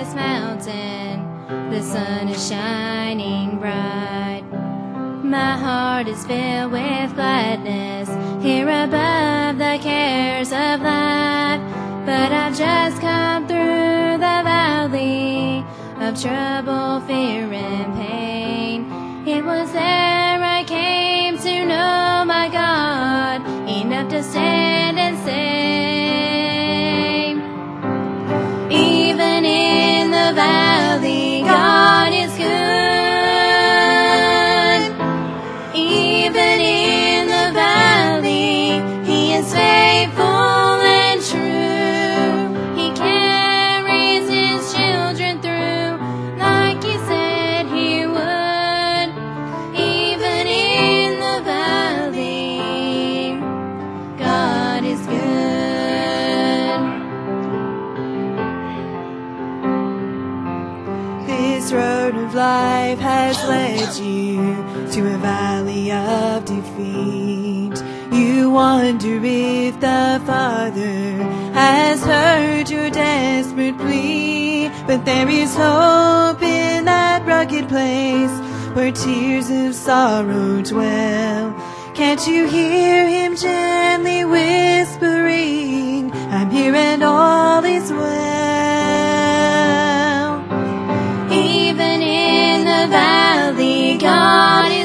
highest mountain, the sun is shining bright. My heart is filled with gladness here above the cares of life. But I've just come through the valley of trouble, fear, and pain. It was there I came to know my God, enough to stand and say, even in the valley, God is good. Even in the valley, He is faithful and true. He carries His children through like He said He would. Even in the valley, God is good. This road of life has led you to a valley of defeat. You wonder if the Father has heard your desperate plea. But there is hope in that rugged place where tears of sorrow dwell. Can't you hear Him gently whispering, I'm here and all is well. Even in the valley, God is